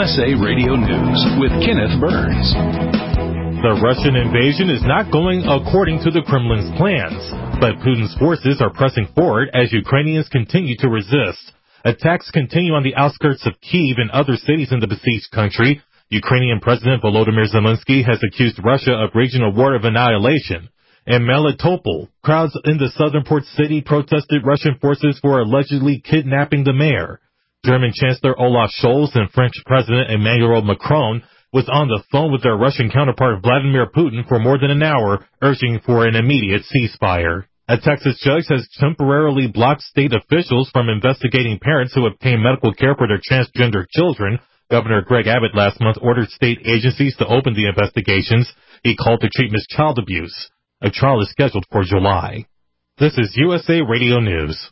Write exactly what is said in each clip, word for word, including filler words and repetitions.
S A Radio News with Kenneth Burns. The Russian invasion is not going according to the Kremlin's plans, but Putin's forces are pressing forward as Ukrainians continue to resist. Attacks continue on the outskirts of Kyiv and other cities in the besieged country. Ukrainian President Volodymyr Zelensky has accused Russia of waging a war of annihilation. In Melitopol, crowds in the southern port city protested Russian forces for allegedly kidnapping the mayor. German Chancellor Olaf Scholz and French President Emmanuel Macron was on the phone with their Russian counterpart Vladimir Putin for more than an hour, urging for an immediate ceasefire. A Texas judge has temporarily blocked state officials from investigating parents who obtained medical care for their transgender children. Governor Greg Abbott last month ordered state agencies to open the investigations. He called the treatment child abuse. A trial is scheduled for July. This is U S A Radio News.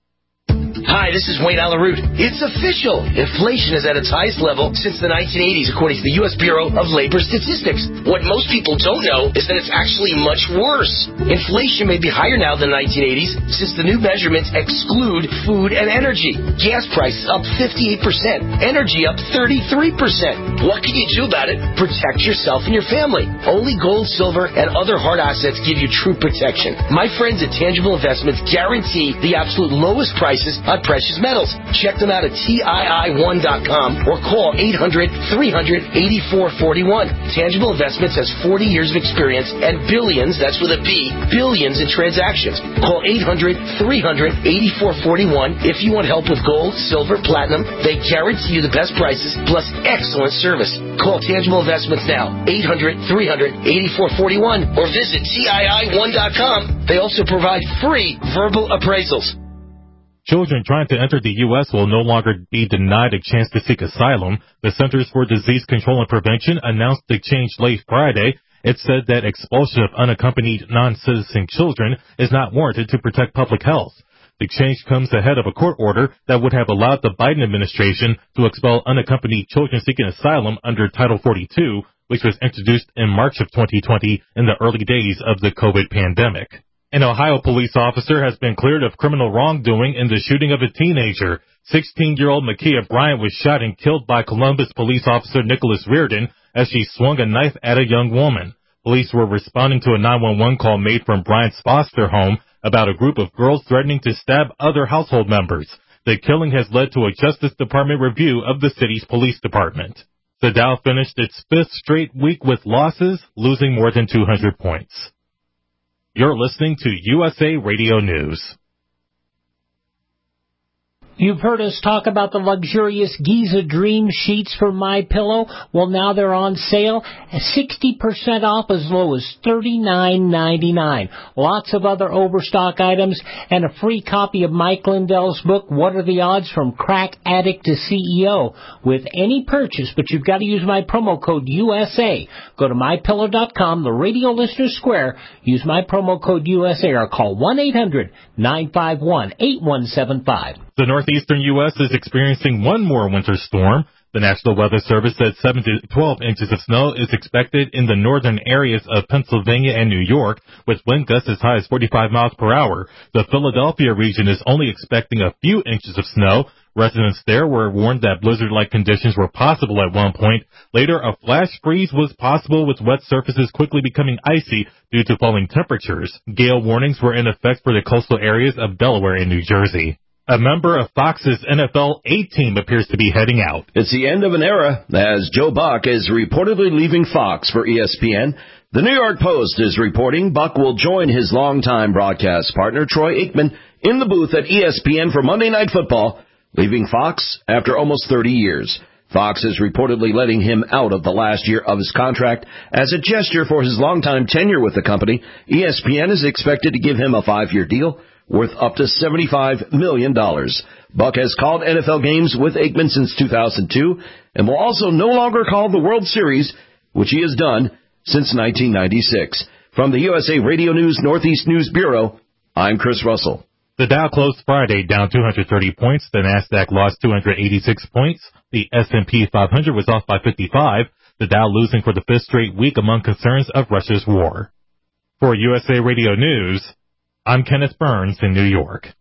Hi, this is Wayne Alaroot. It's official. Inflation is at its highest level since the nineteen eighties, according to the U S Bureau of Labor Statistics. What most people don't know is that it's actually much worse. Inflation may be higher now than the nineteen eighties since the new measurements exclude food and energy. Gas prices up fifty-eight percent. Energy up thirty-three percent. What can you do about it? Protect yourself and your family. Only gold, silver, and other hard assets give you true protection. My friends at Tangible Investments guarantee the absolute lowest prices on precious metals. Check them out at T I I one dot com or call eight hundred, three hundred, eighty-four forty-one. Tangible Investments has forty years of experience and billions, that's with a B, billions in transactions. Call eight hundred, three hundred, eighty-four forty-one if you want help with gold, silver, platinum. They guarantee you the best prices plus excellent service. Call Tangible Investments now, eight hundred, three hundred, eighty-four forty-one, or visit T I I one dot com. They also provide free verbal appraisals. Children trying to enter the U S will no longer be denied a chance to seek asylum. The Centers for Disease Control and Prevention announced the change late Friday. It said that expulsion of unaccompanied non-citizen children is not warranted to protect public health. The change comes ahead of a court order that would have allowed the Biden administration to expel unaccompanied children seeking asylum under Title forty-two, which was introduced in March of twenty twenty in the early days of the COVID pandemic. An Ohio police officer has been cleared of criminal wrongdoing in the shooting of a teenager. sixteen-year-old Makia Bryant was shot and killed by Columbus police officer Nicholas Reardon as she swung a knife at a young woman. Police were responding to a nine one one call made from Bryant's foster home about a group of girls threatening to stab other household members. The killing has led to a Justice Department review of the city's police department. The Dow finished its fifth straight week with losses, losing more than two hundred points. You're listening to U S A Radio News. You've heard us talk about the luxurious Giza Dream sheets from MyPillow. Well, now they're on sale, sixty percent off as low as thirty-nine ninety-nine. Lots of other overstock items and a free copy of Mike Lindell's book, What Are the Odds from Crack Addict to C E O, with any purchase, but you've got to use my promo code U S A. Go to my pillow dot com, the Radio Listener Square, use my promo code U S A, or call one eight hundred, nine five one, eight one seven five. The northeastern U S is experiencing one more winter storm. The National Weather Service said seven to twelve inches of snow is expected in the northern areas of Pennsylvania and New York, with wind gusts as high as forty-five miles per hour. The Philadelphia region is only expecting a few inches of snow. Residents there were warned that blizzard-like conditions were possible at one point. Later, a flash freeze was possible, with wet surfaces quickly becoming icy due to falling temperatures. Gale warnings were in effect for the coastal areas of Delaware and New Jersey. A member of Fox's N F L A-team appears to be heading out. It's the end of an era, as Joe Buck is reportedly leaving Fox for E S P N. The New York Post is reporting Buck will join his longtime broadcast partner, Troy Aikman, in the booth at E S P N for Monday Night Football, leaving Fox after almost thirty years. Fox is reportedly letting him out of the last year of his contract as a gesture for his longtime tenure with the company. E S P N is expected to give him a five-year deal worth up to seventy-five million dollars. Buck has called N F L games with Aikman since two thousand two and will also no longer call the World Series, which he has done since nineteen ninety-six. From the U S A Radio News Northeast News Bureau, I'm Chris Russell. The Dow closed Friday down two hundred thirty points. The Nasdaq lost two hundred eighty-six points. The S and P five hundred was off by fifty-five. The Dow losing for the fifth straight week among concerns of Russia's war. For U S A Radio News, I'm Kenneth Burns in New York.